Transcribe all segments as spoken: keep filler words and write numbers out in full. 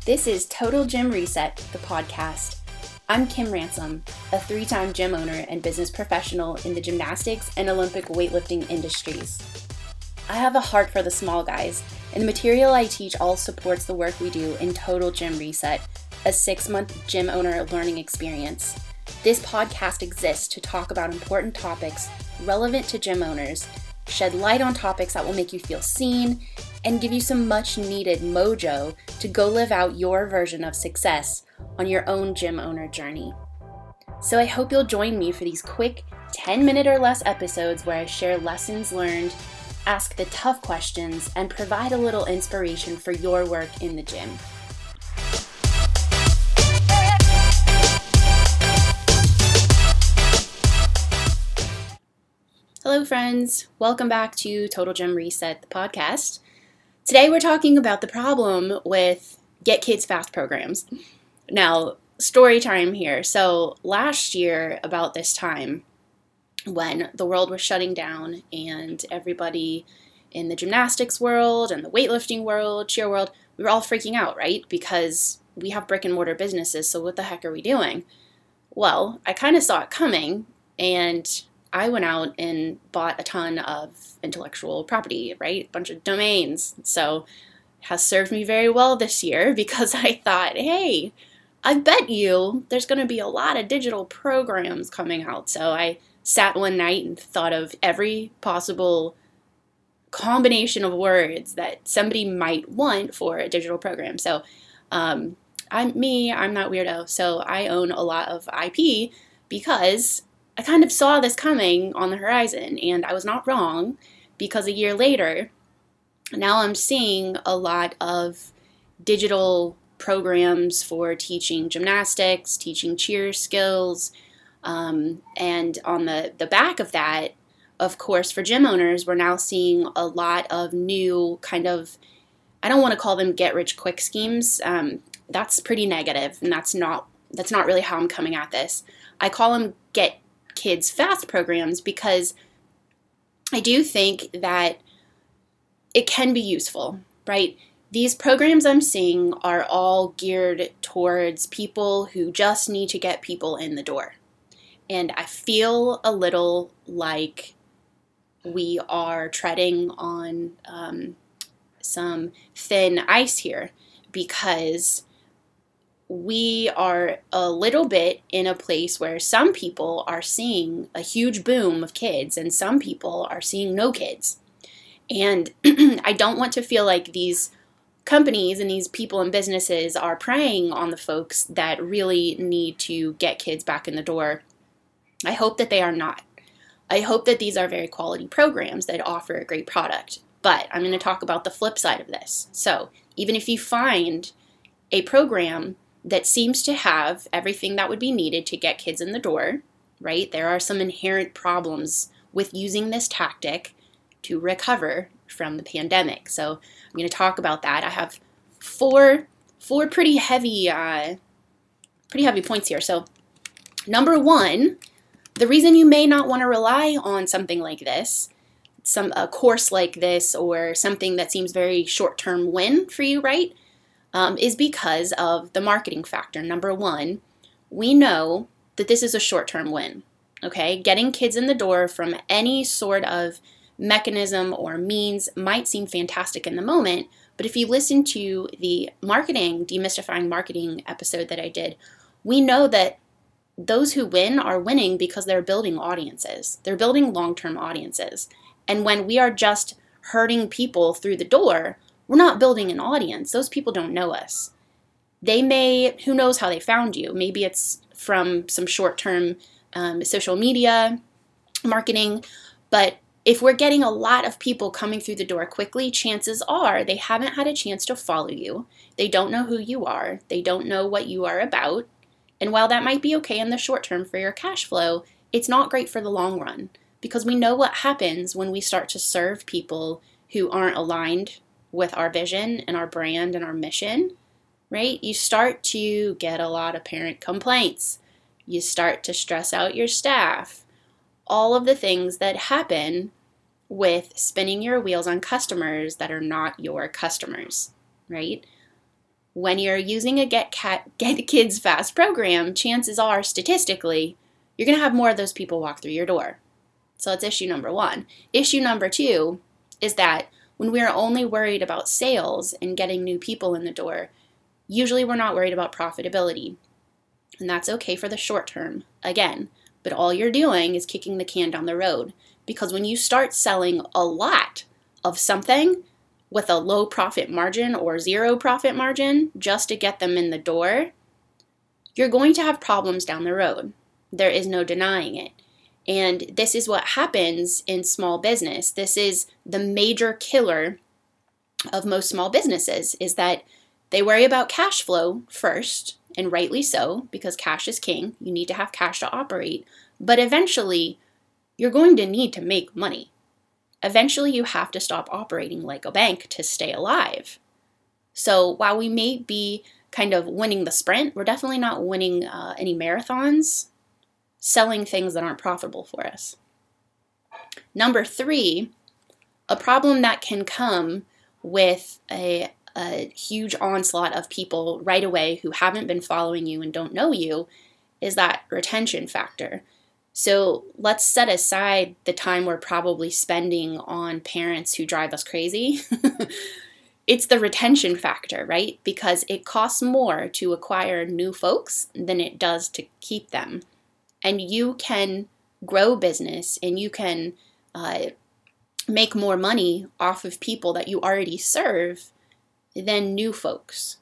This is Total Gym Reset, the podcast. I'm Kim Ransom, a three-time gym owner and business professional in the gymnastics and Olympic weightlifting industries. I have a heart for the small guys, and the material I teach all supports the work we do in Total Gym Reset, a six-month gym owner learning experience. This podcast exists to talk about important topics relevant to gym owners, shed light on topics that will make you feel seen, and give you some much needed mojo to go live out your version of success on your own gym owner journey. So I hope you'll join me for these quick ten minute or less episodes where I share lessons learned, ask the tough questions, and provide a little inspiration for your work in the gym. Hello friends, welcome back to Total Gym Reset, the podcast. Today we're talking about the problem with Get Kids Fast programs. Now, story time here. So last year, about this time, when the world was shutting down and everybody in the gymnastics world and the weightlifting world, cheer world, we were all freaking out, right? Because we have brick and mortar businesses, so what the heck are we doing? Well, I kind of saw it coming, and I went out and bought a ton of intellectual property, right? A bunch of domains. So it has served me very well this year because I thought, hey, I bet you there's going to be a lot of digital programs coming out. So I sat one night and thought of every possible combination of words that somebody might want for a digital program. So um, I'm me, I'm that weirdo. So I own a lot of I P because I kind of saw this coming on the horizon, and I was not wrong, because a year later, now I'm seeing a lot of digital programs for teaching gymnastics, teaching cheer skills, um, and on the, the back of that, of course, for gym owners, we're now seeing a lot of new kind of, I don't want to call them get-rich-quick schemes. Um, that's pretty negative, and that's not that's not really how I'm coming at this. I call them get kids fast programs because I do think that it can be useful, right? These programs I'm seeing are all geared towards people who just need to get people in the door. And I feel a little like we are treading on um, some thin ice here because we are a little bit in a place where some people are seeing a huge boom of kids and some people are seeing no kids. And I don't want to feel like these companies and these people and businesses are preying on the folks that really need to get kids back in the door. I hope that they are not. I hope that these are very quality programs that offer a great product. But I'm going to talk about the flip side of this. So even if you find a program that seems to have everything that would be needed to get kids in the door, right? There are some inherent problems with using this tactic to recover from the pandemic. So I'm going to talk about that. I have four four pretty heavy uh, pretty heavy points here. So number one, the reason you may not want to rely on something like this, some a course like this, or something that seems very short-term win for you, right? Um, is because of the marketing factor. Number one, we know that this is a short-term win, okay? Getting kids in the door from any sort of mechanism or means might seem fantastic in the moment, but if you listen to the marketing, demystifying marketing episode that I did, we know that those who win are winning because they're building audiences. They're building long-term audiences. And when we are just herding people through the door, we're not building an audience. Those people don't know us. They may, who knows how they found you. Maybe it's from some short-term um, social media marketing. But if we're getting a lot of people coming through the door quickly, chances are they haven't had a chance to follow you. They don't know who you are. They don't know what you are about. And while that might be okay in the short term for your cash flow, it's not great for the long run because we know what happens when we start to serve people who aren't aligned with our vision and our brand and our mission, right? You start to get a lot of parent complaints. You start to stress out your staff. All of the things that happen with spinning your wheels on customers that are not your customers, right? when you're using a Get, Cat, Get Kids Fast program, chances are, statistically, you're going to have more of those people walk through your door. So that's issue number one. Issue number two is that when we're only worried about sales and getting new people in the door, usually we're not worried about profitability. And that's okay for the short term, again. But all you're doing is kicking the can down the road. Because when you start selling a lot of something with a low profit margin or zero profit margin just to get them in the door, you're going to have problems down the road. There is no denying it. And this is what happens in small business. This is the major killer of most small businesses, is that they worry about cash flow first, and rightly so, because cash is king. You need to have cash to operate. But eventually, you're going to need to make money. Eventually, you have to stop operating like a bank to stay alive. So while we may be kind of winning the sprint, we're definitely not winning uh, any marathons, selling things that aren't profitable for us. Number three, a problem that can come with a, a huge onslaught of people right away who haven't been following you and don't know you is that retention factor. So let's set aside the time we're probably spending on parents who drive us crazy. It's the retention factor, right? Because it costs more to acquire new folks than it does to keep them. And you can grow business and you can uh, make more money off of people that you already serve than new folks.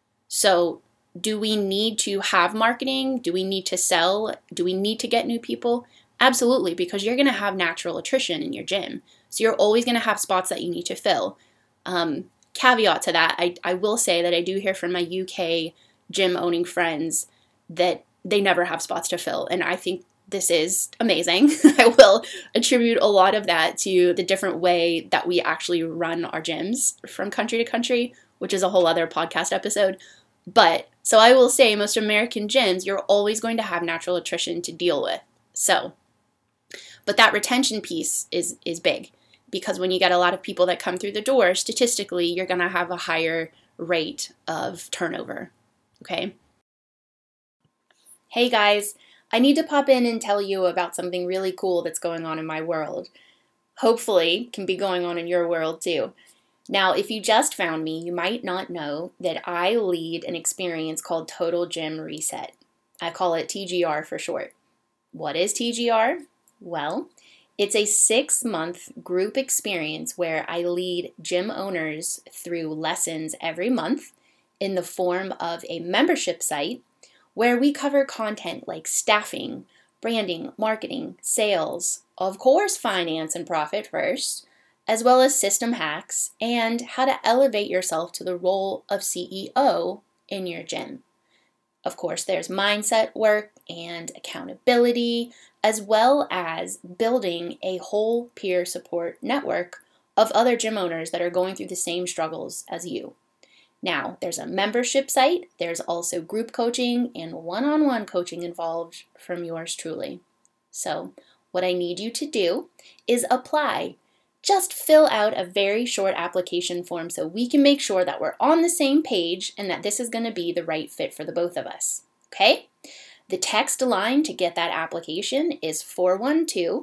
So do we need to have marketing? Do we need to sell? Do we need to get new people? Absolutely, because you're going to have natural attrition in your gym. So you're always going to have spots that you need to fill. Um, caveat to that, I, I will say that I do hear from my U K gym owning friends that they never have spots to fill. And I think this is amazing. I will attribute a lot of that to the different way that we actually run our gyms from country to country, which is a whole other podcast episode. But so I will say most American gyms, you're always going to have natural attrition to deal with. So, but that retention piece is, is big, because when you get a lot of people that come through the door, statistically, you're going to have a higher rate of turnover. Okay. Hey guys, I need to pop in and tell you about something really cool that's going on in my world. Hopefully can be going on in your world too. Now, if you just found me, you might not know that I lead an experience called Total Gym Reset. I call it T G R for short. What is T G R? Well, it's a six-month group experience where I lead gym owners through lessons every month in the form of a membership site where we cover content like staffing, branding, marketing, sales, of course finance and profit first, as well as system hacks and how to elevate yourself to the role of C E O in your gym. Of course, there's mindset work and accountability, as well as building a whole peer support network of other gym owners that are going through the same struggles as you. Now, there's a membership site, there's also group coaching and one-on-one coaching involved from yours truly. So, what I need you to do is apply. Just fill out a very short application form so we can make sure that we're on the same page and that this is going to be the right fit for the both of us. Okay? The text line to get that application is four one two,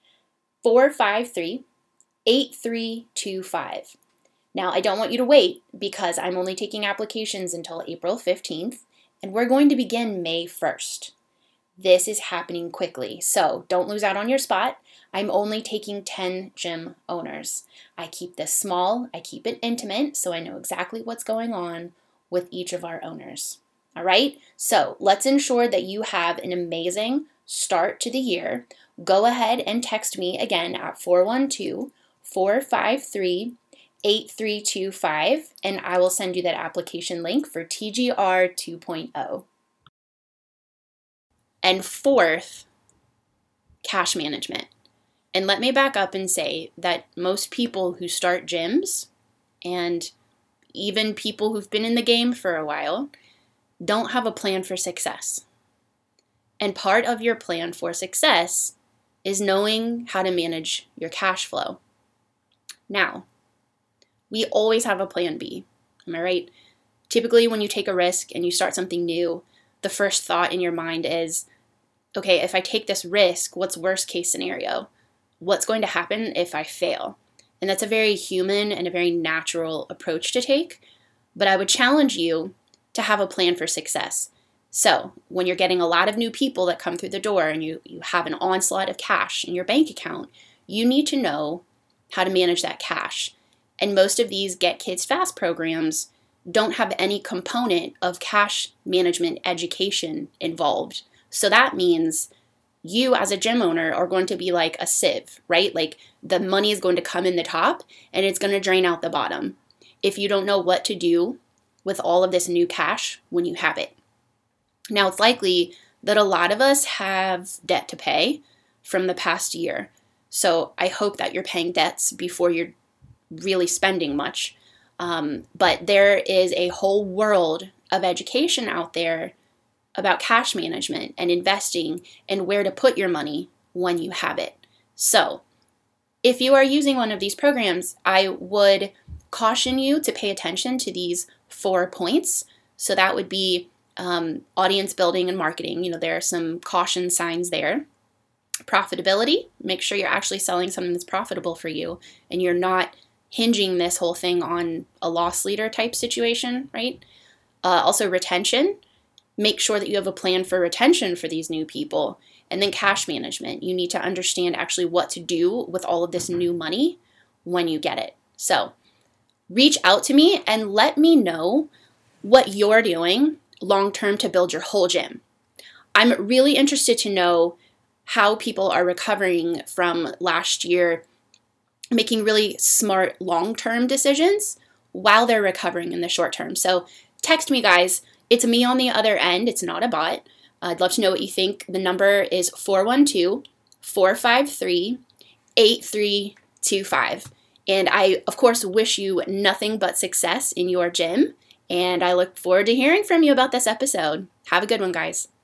four five three, eight three two five. Now, I don't want you to wait because I'm only taking applications until April fifteenth, and we're going to begin May first. This is happening quickly, so don't lose out on your spot. I'm only taking ten gym owners. I keep this small, I keep it intimate, so I know exactly what's going on with each of our owners. All right? So let's ensure that you have an amazing start to the year. Go ahead and text me again at four one two, four five three, eight three two five, and I will send you that application link for T G R two point oh. And fourth, cash management. And let me back up and say that most people who start gyms, and even people who've been in the game for a while, don't have a plan for success. And part of your plan for success is knowing how to manage your cash flow. Now, we always have a plan B, am I right? Typically, when you take a risk and you start something new, the first thought in your mind is, okay, if I take this risk, what's worst case scenario? What's going to happen if I fail? And that's a very human and a very natural approach to take. But I would challenge you to have a plan for success. So when you're getting a lot of new people that come through the door and you, you have an onslaught of cash in your bank account, you need to know how to manage that cash. And most of these Get Kids Fast programs don't have any component of cash management education involved. So that means you as a gym owner are going to be like a sieve, right? Like the money is going to come in the top and it's going to drain out the bottom if you don't know what to do with all of this new cash when you have it. Now, it's likely that a lot of us have debt to pay from the past year. So I hope that you're paying debts before you're really spending much. Um, but there is a whole world of education out there about cash management and investing and where to put your money when you have it. So if you are using one of these programs, I would caution you to pay attention to these four points. So that would be um, audience building and marketing. You know, there are some caution signs there. Profitability, make sure you're actually selling something that's profitable for you and you're not hinging this whole thing on a loss leader type situation, right? Uh, also retention, make sure that you have a plan for retention for these new people. And then cash management, you need to understand actually what to do with all of this new money when you get it. So reach out to me and let me know what you're doing long-term to build your whole gym. I'm really interested to know how people are recovering from last year, making really smart long-term decisions while they're recovering in the short term. So text me, guys. It's me on the other end. It's not a bot. I'd love to know what you think. The number is four one two, four five three, eight three two five. And I, of course, wish you nothing but success in your gym. And I look forward to hearing from you about this episode. Have a good one, guys.